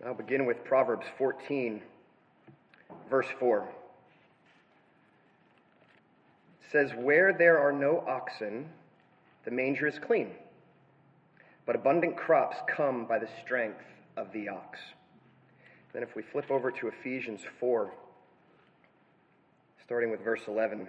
I'll begin with Proverbs 14, verse 4. It says, "Where there are no oxen, the manger is clean, but abundant crops come by the strength of the ox." Then if we flip over to Ephesians 4, starting with verse 11.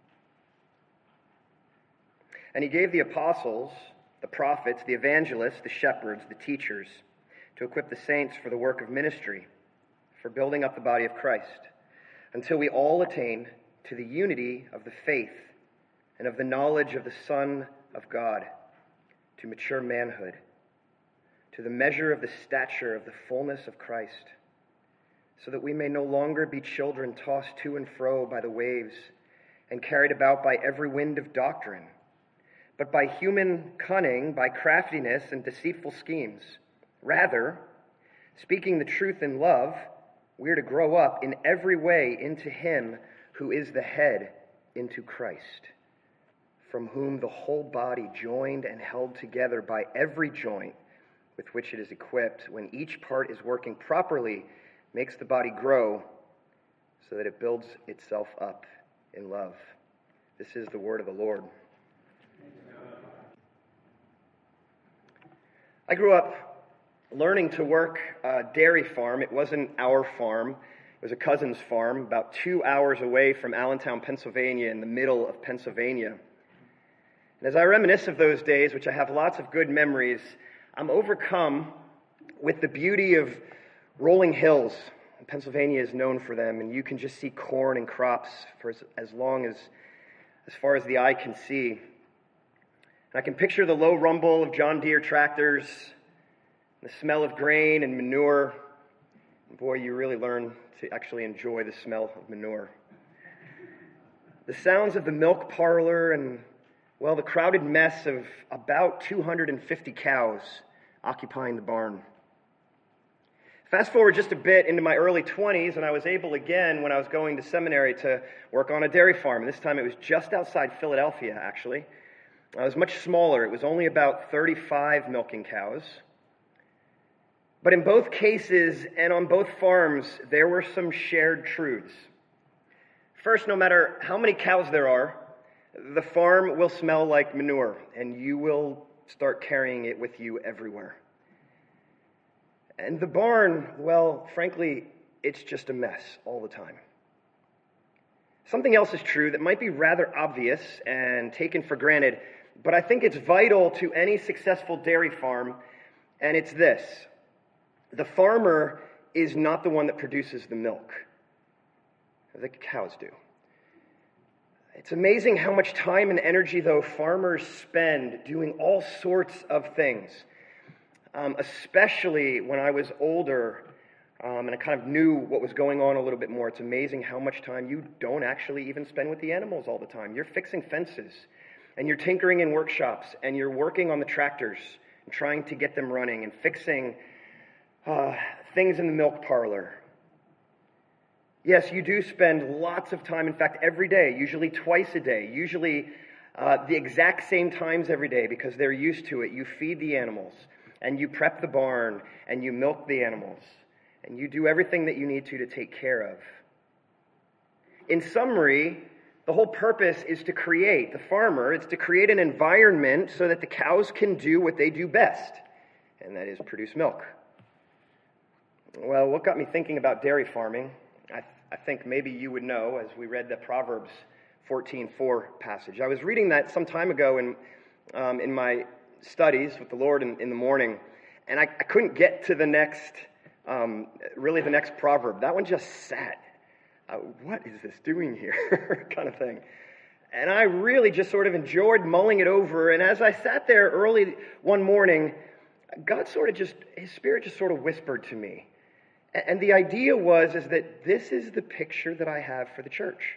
"And he gave the apostles, the prophets, the evangelists, the shepherds, the teachers, to equip the saints for the work of ministry, for building up the body of Christ, until we all attain to the unity of the faith and of the knowledge of the Son of God, to mature manhood, to the measure of the stature of the fullness of Christ, so that we may no longer be children tossed to and fro by the waves and carried about by every wind of doctrine, but by human cunning, by craftiness and deceitful schemes. Rather, speaking the truth in love, we are to grow up in every way into Him who is the head, into Christ, from whom the whole body, joined and held together by every joint with which it is equipped, when each part is working properly, makes the body grow so that it builds itself up in love." This is the word of the Lord. I grew up learning to work a dairy farm. It wasn't our farm. It was a cousin's farm about 2 hours away from Allentown, Pennsylvania, in the middle of Pennsylvania. And as I reminisce of those days, which I have lots of good memories, I'm overcome with the beauty of rolling hills. Pennsylvania is known for them, and you can just see corn and crops for as far as the eye can see. And I can picture the low rumble of John Deere tractors, the smell of grain and manure. And boy, you really learn to actually enjoy the smell of manure. The sounds of the milk parlor and, well, the crowded mess of about 250 cows occupying the barn. Fast forward just a bit into my early 20s, and I was able again, when I was going to seminary, to work on a dairy farm. This time it was just outside Philadelphia, actually. It was much smaller. It was only about 35 milking cows. But in both cases and on both farms, there were some shared truths. First, no matter how many cows there are, the farm will smell like manure, and you will start carrying it with you everywhere. And the barn, well, frankly, it's just a mess all the time. Something else is true that might be rather obvious and taken for granted, but I think it's vital to any successful dairy farm, and it's this: the farmer is not the one that produces the milk. The cows do. It's amazing how much time and energy, though, farmers spend doing all sorts of things. Especially when I was older and I kind of knew what was going on a little bit more. It's amazing how much time you don't actually even spend with the animals all the time. You're fixing fences, and you're tinkering in workshops, and you're working on the tractors and trying to get them running and fixing things in the milk parlor. Yes, you do spend lots of time, in fact, every day, usually twice a day, usually the exact same times every day because they're used to it. You feed the animals, and you prep the barn, and you milk the animals, and you do everything that you need to take care of. In summary, the whole purpose is to create, the farmer, it's to create an environment so that the cows can do what they do best, and that is produce milk. Well, what got me thinking about dairy farming, I think maybe you would know as we read the Proverbs 14:4 passage. I was reading that some time ago in my studies with the Lord in the morning, and I couldn't get to the next proverb. That one just sat. What is this doing here? kind of thing. And I really just sort of enjoyed mulling it over, and as I sat there early one morning, His Spirit just sort of whispered to me. And the idea is that this is the picture that I have for the church.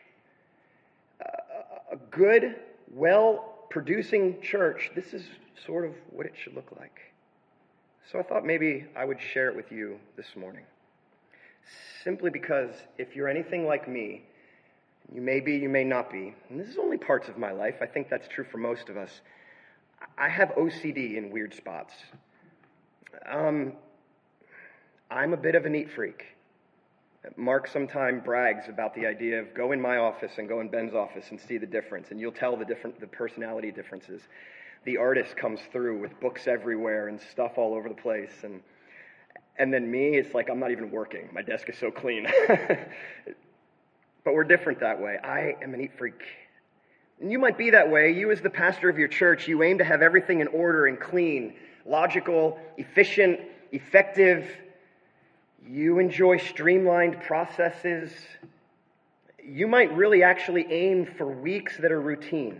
A good, well-producing church, this is sort of what it should look like. So I thought maybe I would share it with you this morning. Simply because if you're anything like me, you may be, you may not be, and this is only parts of my life, I think that's true for most of us, I have OCD in weird spots. I'm a bit of a neat freak. Mark sometimes brags about the idea of go in my office and go in Ben's office and see the difference, and you'll tell the personality differences. The artist comes through with books everywhere and stuff all over the place, and then me, it's like I'm not even working. My desk is so clean. But we're different that way. I am a neat freak. And you might be that way. You as the pastor of your church, you aim to have everything in order and clean, logical, efficient, effective. You enjoy streamlined processes. You might really actually aim for weeks that are routine.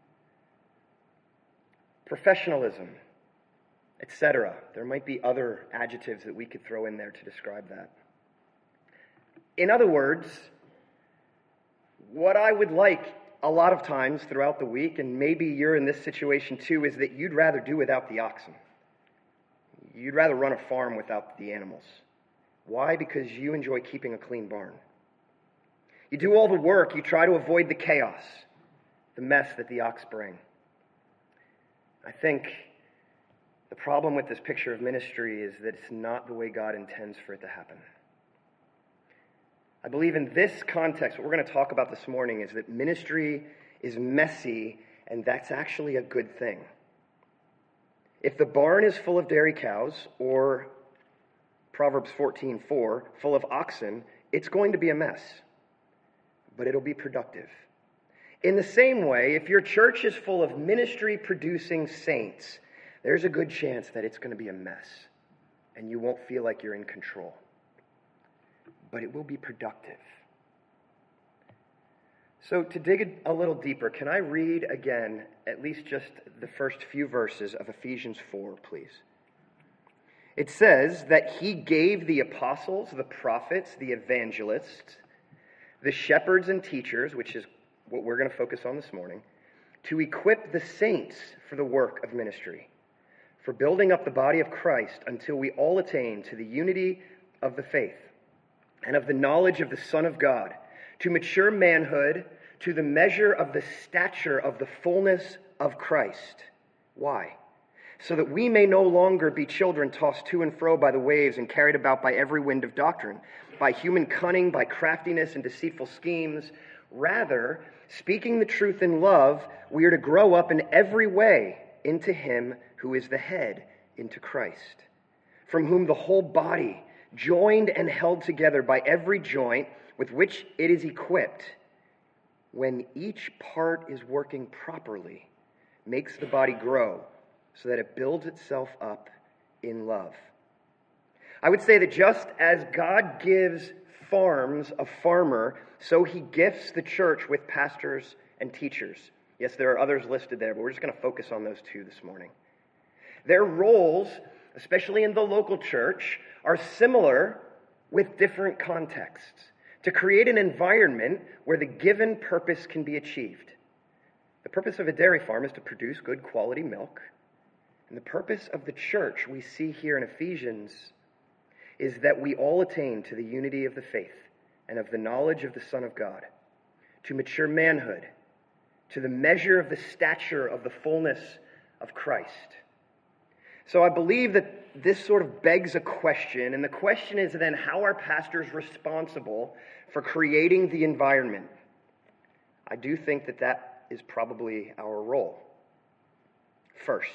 Professionalism, etc. There might be other adjectives that we could throw in there to describe that. In other words, what I would like a lot of times throughout the week, and maybe you're in this situation too, is that you'd rather do without the oxen. You'd rather run a farm without the animals. Why? Because you enjoy keeping a clean barn. You do all the work. You try to avoid the chaos, the mess that the ox bring. I think the problem with this picture of ministry is that it's not the way God intends for it to happen. I believe in this context, what we're going to talk about this morning is that ministry is messy, and that's actually a good thing. If the barn is full of dairy cows, or Proverbs 14:4, full of oxen, it's going to be a mess, but it'll be productive. In the same way, if your church is full of ministry-producing saints, there's a good chance that it's going to be a mess, and you won't feel like you're in control. But it will be productive. So to dig a little deeper, can I read again at least just the first few verses of Ephesians 4, please? It says that he gave the apostles, the prophets, the evangelists, the shepherds and teachers, which is what we're going to focus on this morning, to equip the saints for the work of ministry, for building up the body of Christ until we all attain to the unity of the faith and of the knowledge of the Son of God, to mature manhood, to the measure of the stature of the fullness of Christ. Why? So that we may no longer be children tossed to and fro by the waves and carried about by every wind of doctrine, by human cunning, by craftiness and deceitful schemes. Rather, speaking the truth in love, we are to grow up in every way into him who is the head, into Christ, from whom the whole body, joined and held together by every joint with which it is equipped, when each part is working properly, makes the body grow so that it builds itself up in love. I would say that just as God gives farms a farmer, so he gifts the church with pastors and teachers. Yes, there are others listed there, but we're just going to focus on those two this morning. Their roles, especially in the local church, are similar with different contexts to create an environment where the given purpose can be achieved. The purpose of a dairy farm is to produce good quality milk. And the purpose of the church we see here in Ephesians is that we all attain to the unity of the faith and of the knowledge of the Son of God, to mature manhood, to the measure of the stature of the fullness of Christ. So I believe that this sort of begs a question, and the question is then, how are pastors responsible for creating the environment? I do think that that is probably our role. First,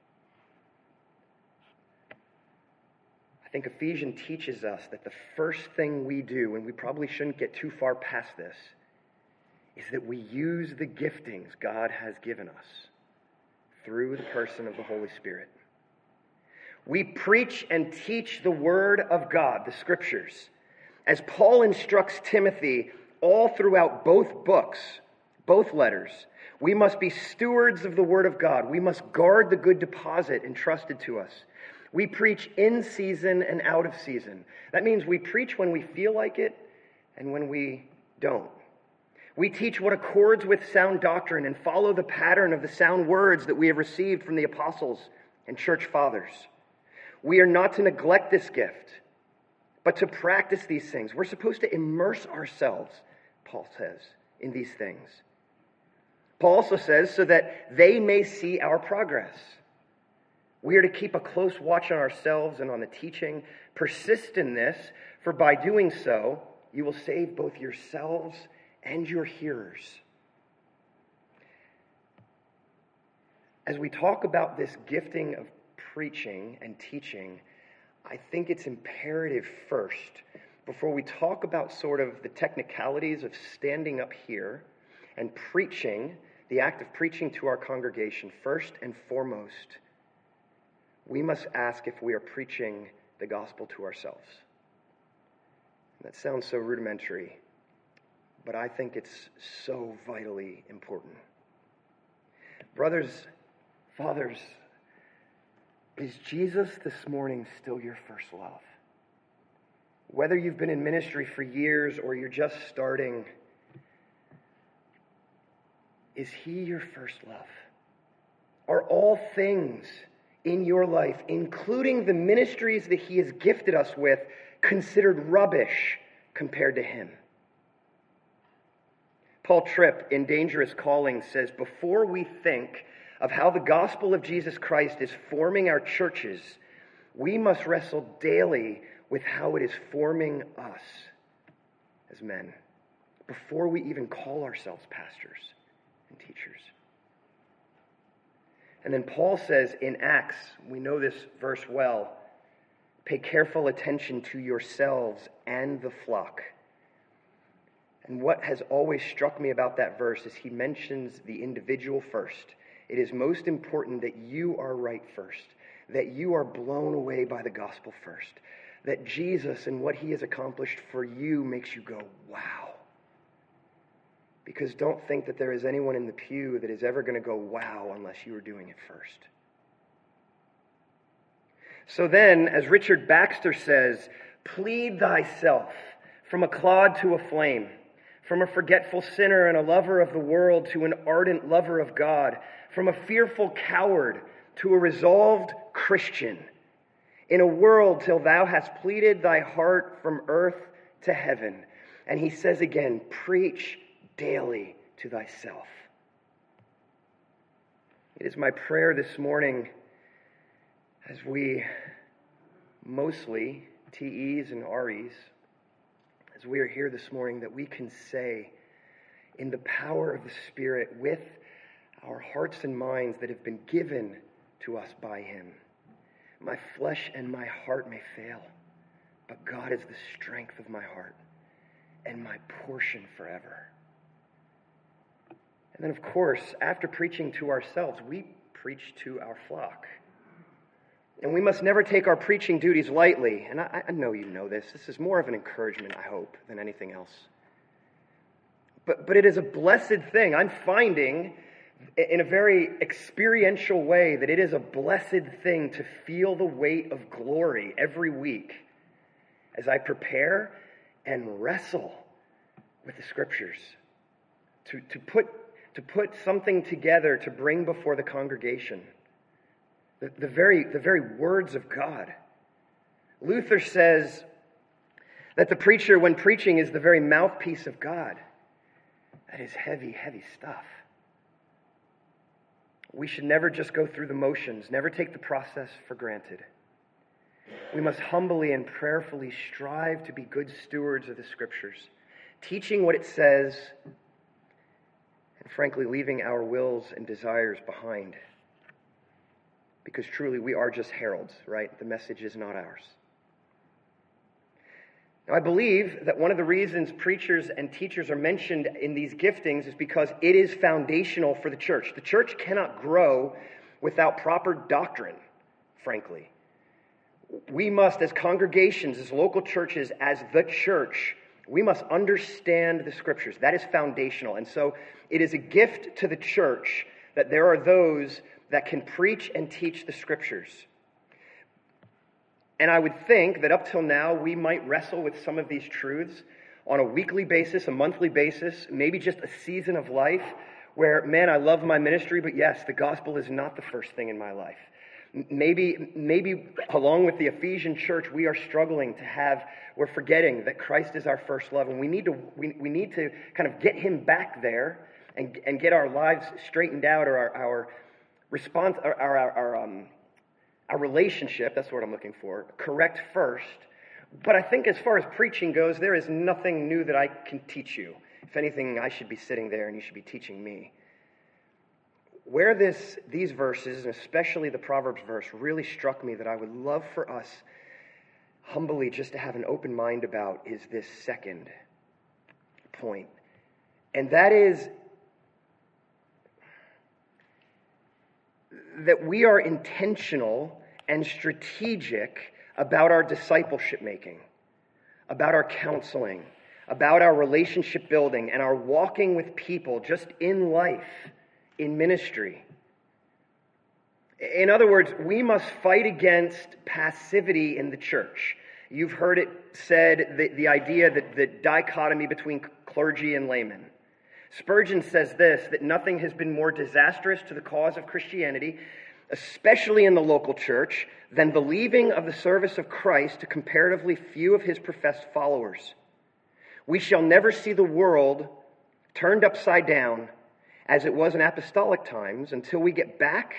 I think Ephesians teaches us that the first thing we do, and we probably shouldn't get too far past this, is that we use the giftings God has given us through the person of the Holy Spirit. We preach and teach the Word of God, the Scriptures, as Paul instructs Timothy all throughout both books, both letters. We must be stewards of the Word of God. We must guard the good deposit entrusted to us. We preach in season and out of season. That means we preach when we feel like it and when we don't. We teach what accords with sound doctrine and follow the pattern of the sound words that we have received from the apostles and church fathers. We are not to neglect this gift, but to practice these things. We're supposed to immerse ourselves, Paul says, in these things. Paul also says, so that they may see our progress. We are to keep a close watch on ourselves and on the teaching. Persist in this, for by doing so, you will save both yourselves and your hearers. As we talk about this gifting of preaching and teaching, I think it's imperative first, before we talk about sort of the technicalities of standing up here and preaching, the act of preaching to our congregation, first and foremost, we must ask if we are preaching the gospel to ourselves. That sounds so rudimentary, but I think it's so vitally important. Brothers, fathers, is Jesus this morning still your first love? Whether you've been in ministry for years or you're just starting, is he your first love? Are all things in your life, including the ministries that he has gifted us with, considered rubbish compared to him? Paul Tripp, in Dangerous Calling, says, before we think of how the gospel of Jesus Christ is forming our churches, we must wrestle daily with how it is forming us as men, before we even call ourselves pastors and teachers. And then Paul says in Acts, we know this verse well, pay careful attention to yourselves and the flock. And what has always struck me about that verse is he mentions the individual first. It is most important that you are right first, that you are blown away by the gospel first, that Jesus and what he has accomplished for you makes you go, wow. Because don't think that there is anyone in the pew that is ever going to go, wow, unless you are doing it first. So then, as Richard Baxter says, plead thyself from a clod to a flame, from a forgetful sinner and a lover of the world to an ardent lover of God, from a fearful coward to a resolved Christian, in a world till thou hast pleaded thy heart from earth to heaven. And he says again, preach daily to thyself. It is my prayer this morning, as we mostly TEs and REs, as we are here this morning, that we can say in the power of the Spirit, with our hearts and minds that have been given to us by him, my flesh and my heart may fail, but God is the strength of my heart and my portion forever. And then, of course, after preaching to ourselves, we preach to our flock. And we must never take our preaching duties lightly. And I know you know this. This is more of an encouragement, I hope, than anything else. But it is a blessed thing. I'm finding in a very experiential way that it is a blessed thing to feel the weight of glory every week as I prepare and wrestle with the Scriptures. To put something together to bring before the congregation. The very words of God. Luther says that the preacher, when preaching, is the very mouthpiece of God. That is heavy, heavy stuff. We should never just go through the motions, never take the process for granted. We must humbly and prayerfully strive to be good stewards of the Scriptures, teaching what it says, and frankly, leaving our wills and desires behind. Because truly, we are just heralds, right? The message is not ours. Now, I believe that one of the reasons preachers and teachers are mentioned in these giftings is because it is foundational for the church. The church cannot grow without proper doctrine, frankly. We must, as congregations, as local churches, as the church, we must understand the Scriptures. That is foundational. And so it is a gift to the church that there are those that can preach and teach the Scriptures. And I would think that up till now, we might wrestle with some of these truths on a weekly basis, a monthly basis, maybe just a season of life where, man, I love my ministry, but yes, the gospel is not the first thing in my life. Maybe along with the Ephesian church, we are struggling we're forgetting that Christ is our first love, and we need to kind of get him back there and get our lives straightened out, or our response, our our relationship, that's what I'm looking for, correct first. But I think as far as preaching goes, there is nothing new that I can teach you. If anything, I should be sitting there and you should be teaching me. Where these verses, and especially the Proverbs verse, really struck me that I would love for us humbly just to have an open mind about is this second point. And that is that we are intentional and strategic about our discipleship making, about our counseling, about our relationship building, and our walking with people just in life, in ministry. In other words, we must fight against passivity in the church. You've heard it said, the idea that the dichotomy between clergy and laymen. Spurgeon says this, that nothing has been more disastrous to the cause of Christianity, especially in the local church, than the leaving of the service of Christ to comparatively few of his professed followers. We shall never see the world turned upside down as it was in apostolic times until we get back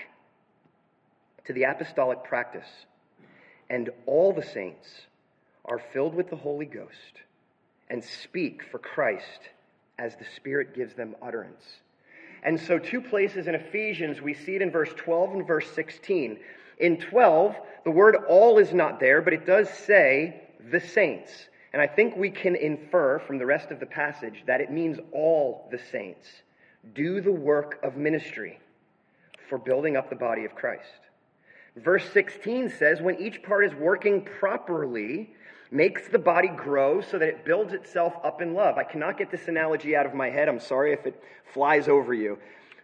to the apostolic practice and all the saints are filled with the Holy Ghost and speak for Christ as the Spirit gives them utterance. And so 2 places in Ephesians, we see it in verse 12 and verse 16. In 12, the word all is not there, but it does say the saints. And I think we can infer from the rest of the passage that it means all the saints do the work of ministry for building up the body of Christ. Verse 16 says, when each part is working properly, makes the body grow so that it builds itself up in love. I cannot get this analogy out of my head. I'm sorry if it flies over you.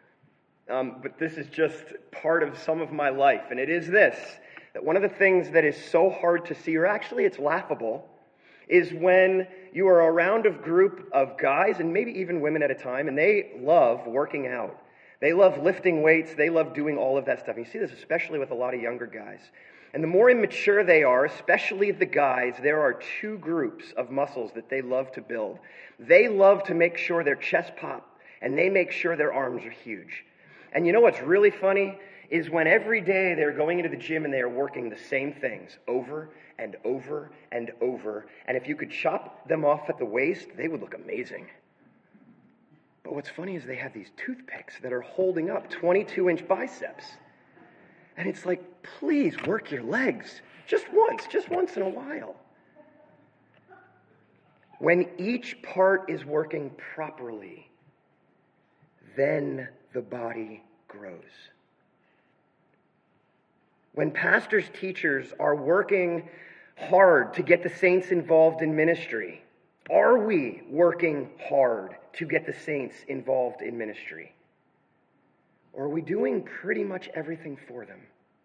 But this is just part of some of my life. And it is this, that one of the things that is so hard to see, or actually it's laughable, is when you are around a group of guys, and maybe even women at a time, and they love working out. They love lifting weights. They love doing all of that stuff. And you see this especially with a lot of younger guys. And the more immature they are, especially the guys, there are 2 groups of muscles that they love to build. They love to make sure their chest pop, and they make sure their arms are huge. And you know what's really funny is when every day they're going into the gym and they are working the same things over and over and over. And if you could chop them off at the waist, they would look amazing. But what's funny is they have these toothpicks that are holding up 22-inch biceps. And it's like, please work your legs just once in a while. When each part is working properly, then the body grows. When pastors, teachers are working hard to get the saints involved in ministry, are we working hard to get the saints involved in ministry? Or are we doing pretty much everything for them?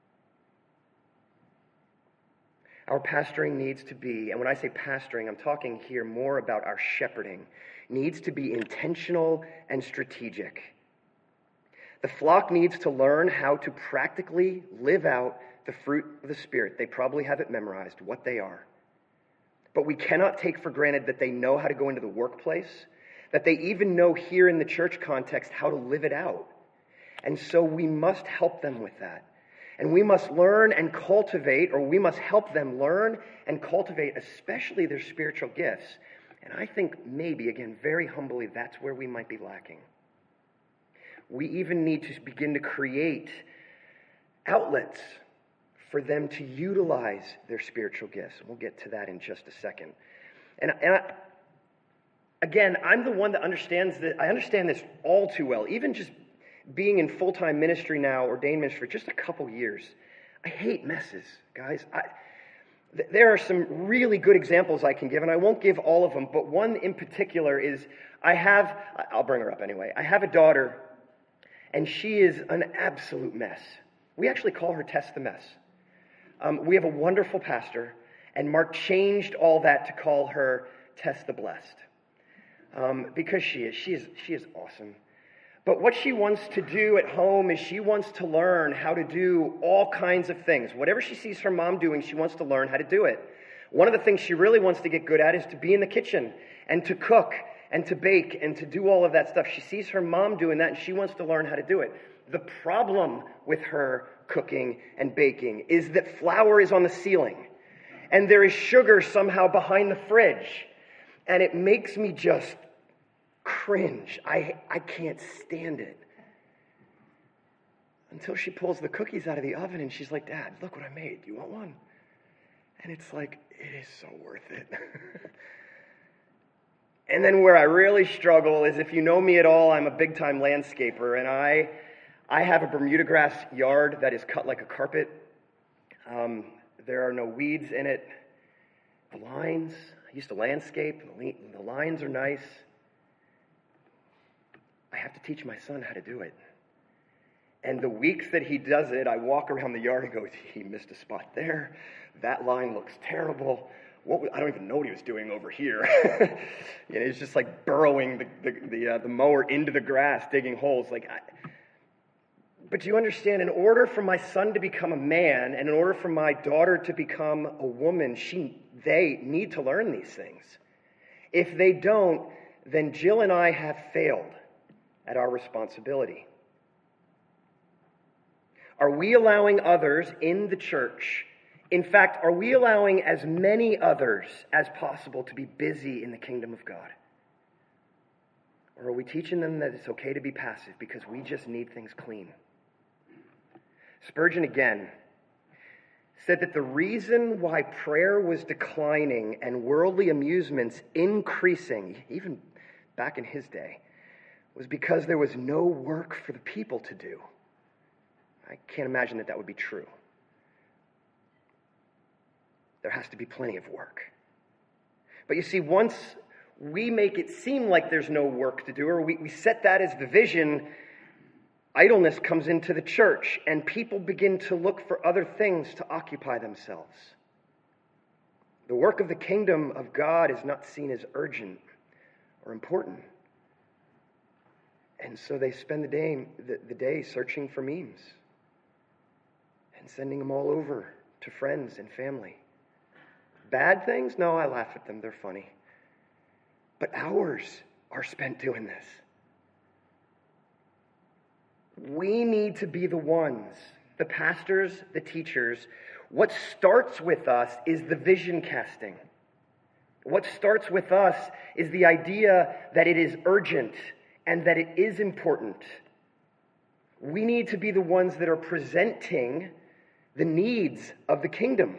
Our pastoring needs to be, and when I say pastoring, I'm talking here more about our shepherding, needs to be intentional and strategic. The flock needs to learn how to practically live out the fruit of the Spirit. They probably have it memorized, what they are. But we cannot take for granted that they know how to go into the workplace, that they even know here in the church context how to live it out. And so we must help them with that. And we must learn and cultivate, or we must help them learn and cultivate, especially their spiritual gifts. And I think maybe, again, very humbly, that's where we might be lacking. We even need to begin to create outlets for them to utilize their spiritual gifts. We'll get to that in just a second. Again, I'm the one that understands that. I understand this all too well. Even just being in full-time ministry now, ordained ministry for just a couple years, I hate messes, guys. There are some really good examples I can give, and I won't give all of them, but one in particular is I'll bring her up anyway. I have a daughter, and she is an absolute mess. We actually call her Tess the Mess. We have a wonderful pastor, and Mark changed all that to call her Tess the Blessed. Because she is awesome. But what she wants to do at home is she wants to learn how to do all kinds of things. Whatever she sees her mom doing, she wants to learn how to do it. One of the things she really wants to get good at is to be in the kitchen and to cook and to bake and to do all of that stuff. She sees her mom doing that and she wants to learn how to do it. The problem with her cooking and baking is that flour is on the ceiling and there is sugar somehow behind the fridge. And it makes me just cringe. I can't stand it. Until she pulls the cookies out of the oven and she's like, Dad, look what I made. Do you want one? And it's like, it is so worth it. And then where I really struggle is, if you know me at all, I'm a big-time landscaper, and I have a Bermuda grass yard that is cut like a carpet. There are no weeds in it. The lines, I used to landscape. The lines are nice. I have to teach my son how to do it. And the weeks that he does it, I walk around the yard and go, he missed a spot there. That line looks terrible. I don't even know what he was doing over here. He's just like burrowing the mower into the grass, digging holes. But you understand, in order for my son to become a man, and in order for my daughter to become a woman, they need to learn these things. If they don't, then Jill and I have failed at our responsibility. Are we allowing others in the church? In fact, are we allowing as many others as possible to be busy in the kingdom of God? Or are we teaching them that it's okay to be passive because we just need things clean? Spurgeon again said that the reason why prayer was declining and worldly amusements increasing, even back in his day, was because there was no work for the people to do. I can't imagine that would be true. There has to be plenty of work. But you see, once we make it seem like there's no work to do, or we set that as the vision, idleness comes into the church, and people begin to look for other things to occupy themselves. The work of the kingdom of God is not seen as urgent or important. And so they spend the day searching for memes and sending them all over to friends and family. Bad things? No, I laugh at them. They're funny. But hours are spent doing this. We need to be the ones, the pastors, the teachers. What starts with us is the vision casting. What starts with us is the idea that it is urgent and that it is important. We need to be the ones that are presenting the needs of the kingdom.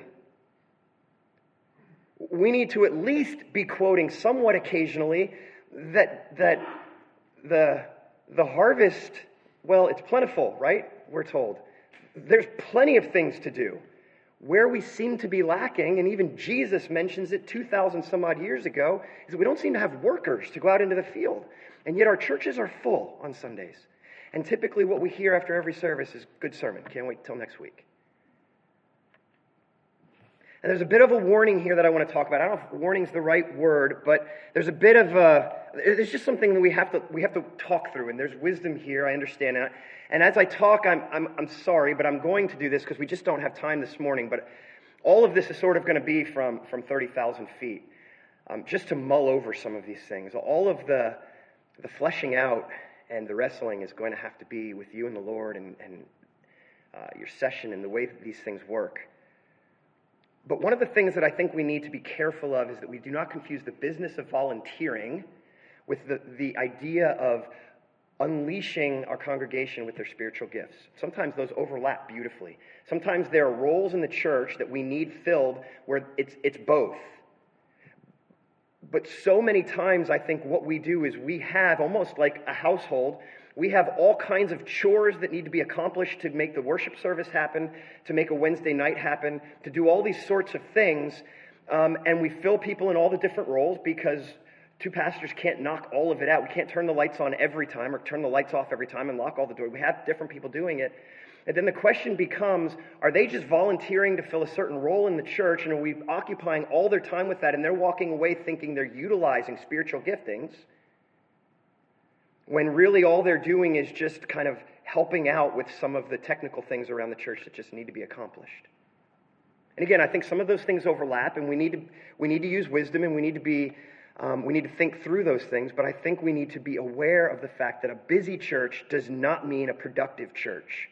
We need to at least be quoting somewhat occasionally that the harvest, well, it's plentiful, right? We're told. There's plenty of things to do. Where we seem to be lacking, and even Jesus mentions it 2,000 some odd years ago, is that we don't seem to have workers to go out into the field. And yet our churches are full on Sundays. And typically what we hear after every service is, good sermon, can't wait till next week. And there's a bit of a warning here that I want to talk about. I don't know if warning's the right word, but there's a bit of there's just something that we have to talk through, and there's wisdom here, I understand. And as I talk, I'm sorry, but I'm going to do this because we just don't have time this morning. But all of this is sort of going to be from 30,000 feet, just to mull over some of these things. All of the fleshing out and the wrestling is going to have to be with you and the Lord and your session and the way that these things work. But one of the things that I think we need to be careful of is that we do not confuse the business of volunteering with the idea of unleashing our congregation with their spiritual gifts. Sometimes those overlap beautifully. Sometimes there are roles in the church that we need filled where it's both. But so many times I think what we do is we have, almost like a household, we have all kinds of chores that need to be accomplished to make the worship service happen, to make a Wednesday night happen, to do all these sorts of things. And we fill people in all the different roles because two pastors can't knock all of it out. We can't turn the lights on every time or turn the lights off every time and lock all the doors. We have different people doing it. And then the question becomes, are they just volunteering to fill a certain role in the church, and are we occupying all their time with that, and they're walking away thinking they're utilizing spiritual giftings, when really all they're doing is just kind of helping out with some of the technical things around the church that just need to be accomplished? And again, I think some of those things overlap, and we need to use wisdom, and we need to be We need to think through those things, but I think we need to be aware of the fact that a busy church does not mean a productive church.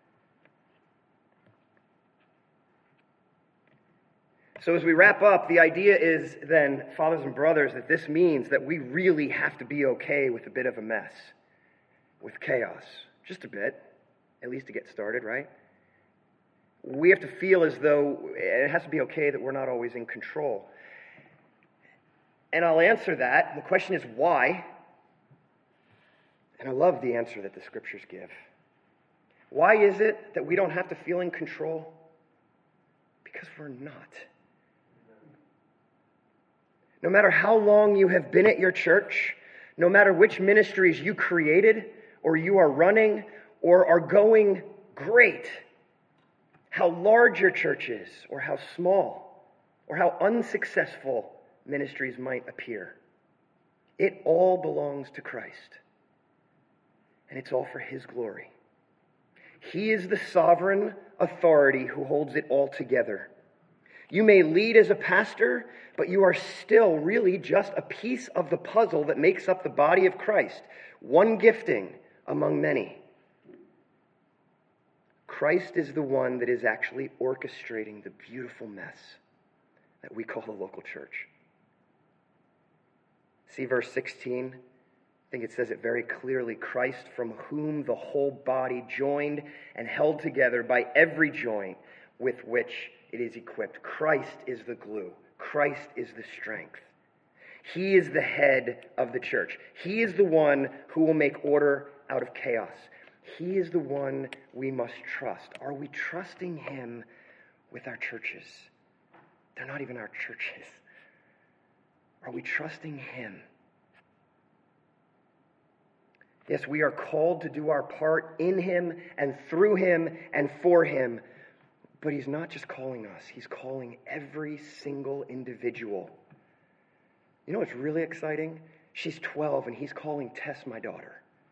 So as we wrap up, the idea is then, fathers and brothers, that this means that we really have to be okay with a bit of a mess, with chaos. Just a bit, at least to get started, right? We have to feel as though it has to be okay that we're not always in control. And I'll answer that. The question is why? And I love the answer that the Scriptures give. Why is it that we don't have to feel in control? Because we're not. No matter how long you have been at your church, no matter which ministries you created or you are running or are going great, how large your church is or how small or how unsuccessful ministries might appear, it all belongs to Christ. And it's all for His glory. He is the sovereign authority who holds it all together. You may lead as a pastor, but you are still really just a piece of the puzzle that makes up the body of Christ, one gifting among many. Christ is the one that is actually orchestrating the beautiful mess that we call the local church. See verse 16? I think it says it very clearly. Christ, from whom the whole body joined and held together by every joint with which it is equipped. Christ is the glue. Christ is the strength. He is the head of the church. He is the one who will make order out of chaos. He is the one we must trust. Are we trusting Him with our churches? They're not even our churches. Are we trusting Him? Yes, we are called to do our part in Him and through Him and for Him. But He's not just calling us. He's calling every single individual. You know what's really exciting? She's 12 and He's calling Tess, my daughter.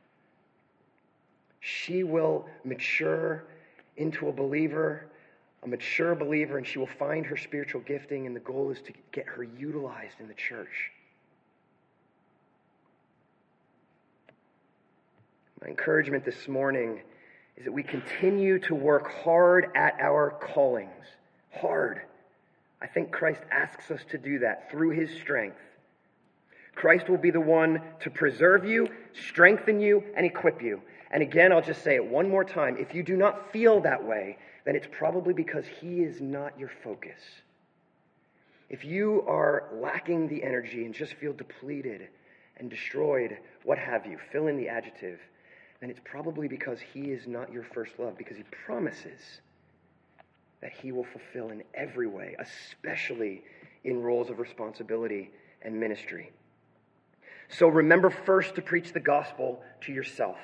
She will mature into a mature believer, and she will find her spiritual gifting, and the goal is to get her utilized in the church. My encouragement this morning is that we continue to work hard at our callings. Hard. I think Christ asks us to do that through His strength. Christ will be the one to preserve you, strengthen you, and equip you. And again, I'll just say it one more time. If you do not feel that way, then it's probably because He is not your focus. If you are lacking the energy and just feel depleted and destroyed, what have you, fill in the adjective, then it's probably because He is not your first love, because He promises that He will fulfill in every way, especially in roles of responsibility and ministry. So remember first to preach the gospel to yourself.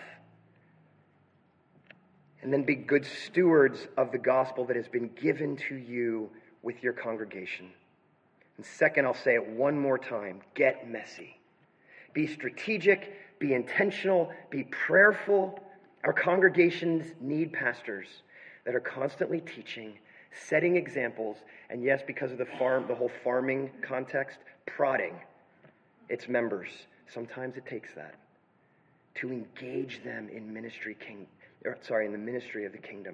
And then be good stewards of the gospel that has been given to you with your congregation. And second, I'll say it one more time, get messy. Be strategic, be intentional, be prayerful. Our congregations need pastors that are constantly teaching, setting examples, and yes, because of the whole farming context, prodding its members. Sometimes it takes that to engage them in in the ministry of the kingdom.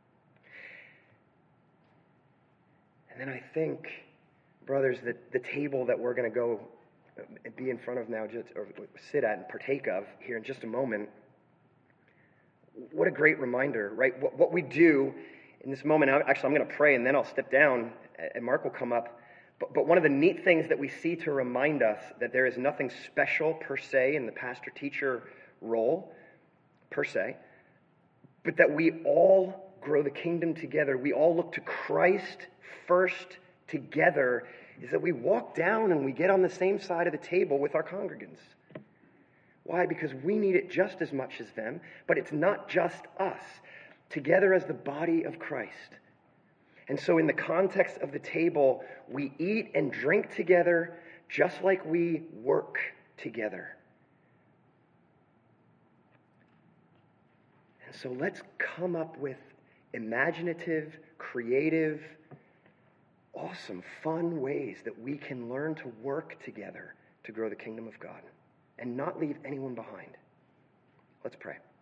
And then I think, brothers, that the table that we're going to go be in front of now, or sit at and partake of here in just a moment, what a great reminder, right? What we do in this moment, actually I'm going to pray and then I'll step down and Mark will come up. But one of the neat things that we see to remind us that there is nothing special per se in the pastor-teacher role, per se, but that we all grow the kingdom together. We all look to Christ first together, is that we walk down and we get on the same side of the table with our congregants. Why? Because we need it just as much as them, but it's not just us. Together as the body of Christ. And so in the context of the table, we eat and drink together just like we work together. And so let's come up with imaginative, creative, awesome, fun ways that we can learn to work together to grow the kingdom of God and not leave anyone behind. Let's pray.